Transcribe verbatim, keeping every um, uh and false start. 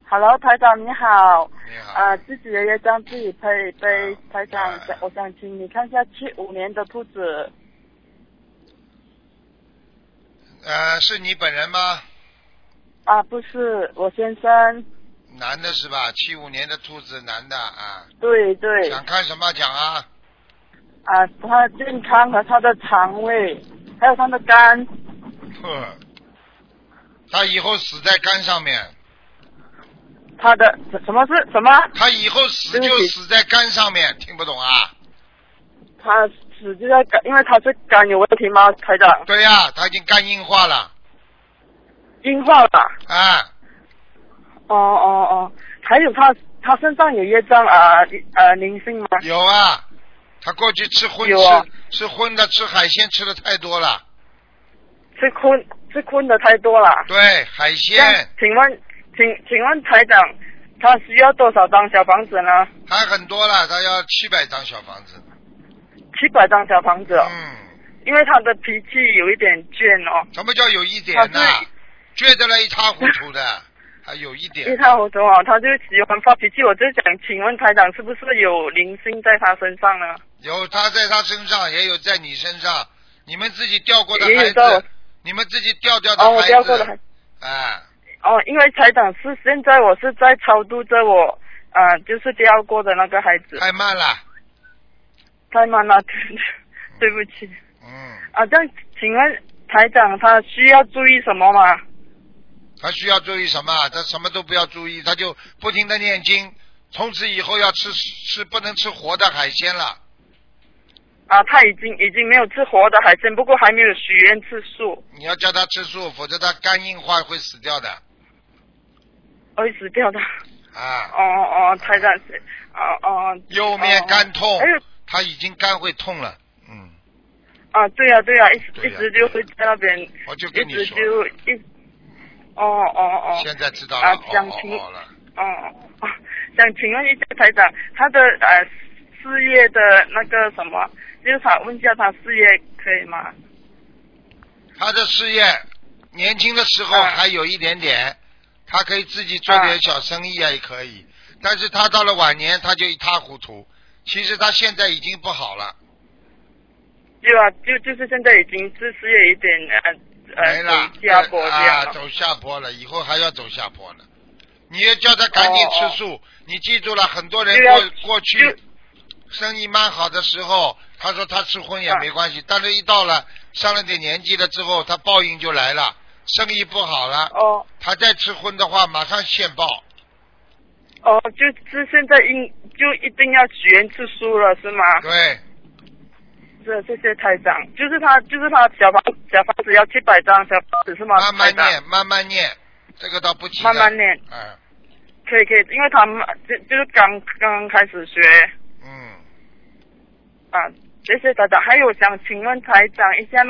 Hello， 台长你好。 你好。 啊、呃，自己的业障自己背背，台长、啊，我想请你看一下七五年的兔子。 呃，是你本人吗？ 啊，不是，我先生。 男的是吧？七五年的兔子，男的啊。 对对。 想看什么讲啊？ 啊，他的健康和他的肠胃，还有他的肝。 呵。他以后死在肝上面。 他的什么是什么？ 他以后死就死在肝上面，听不懂啊？ 他死就在肝，因为他是肝有问题吗，台长？ 对呀、啊，他已经肝硬化了。 硬化了。 啊。 哦哦哦，还有他他身上有业障啊呃灵性吗？ 有啊，他过去吃荤有啊， 吃吃荤的吃海鲜吃的太多了。 吃荤吃荤的太多了。 对，海鲜。 请问。请请问台长，他需要多少张小房子呢？ 还很多了，他要七百张小房子。 七百张小房子、哦。 嗯。 因为他的脾气有一点倔哦。 什么叫有一点呢？倔得来一塌糊涂的，还有一点。 一塌糊涂哦，他就喜欢发脾气。我就想请问台长，是不是有灵性在他身上呢？ 有，他在他身上，也有在你身上。你们自己掉过的孩子，你们自己掉掉的孩子。 哦，我掉过的孩子。 哎。 哦，因为台长是现在我是在超度着我，呃，就是掉过的那个孩子。 太慢了。 太慢了，对不起。 嗯。 啊，这样请问台长他需要注意什么吗？ 他需要注意什么？他什么都不要注意，他就不停的念经，从此以后要吃吃不能吃活的海鲜了。 啊，他已经已经没有吃活的海鲜，不过还没有许愿吃素。 你要叫他吃素，否则他肝硬化会死掉的。 会死掉的。 啊。 哦哦，台长是，哦哦。 右面肝痛， 哎、 他已经肝会痛了，嗯。 啊，对呀、啊、对呀、啊，一对啊、 一直就会在那边。 我就跟你说。 一直就一。哦哦哦。 现在知道了。 啊，想请。 哦哦了。 哦哦，想请问一下台长，他的呃事业的那个什么，就是想问一下他事业可以吗？ 他的事业年轻的时候还有一点点。啊，他可以自己做点小生意啊，也可以，啊、但是他到了晚年他就一塌糊涂。其实他现在已经不好了。 对啊，就就是现在已经是事业有点呃呃走下坡这样了。 啊，走下坡了，以后还要走下坡了。你要叫他赶紧吃素，哦、你记住了，很多人过过去生意蛮好的时候，他说他吃荤也没关系，啊、但是一到了上了点年纪了之后，他报应就来了。生意不好了， 哦， 他再吃荤的话，马上现报。 哦，就是现在应就一定要许愿吃素了，是吗？ 对。 是，谢谢台长。就是他，就是他小房小房子要七百张小房子是吗？ 慢慢念，慢慢念，这个倒不急的。 慢慢念。 嗯。 可以可以，因为他们就就是刚刚开始学。 嗯。 啊，谢谢台长。还有想请问台长一下。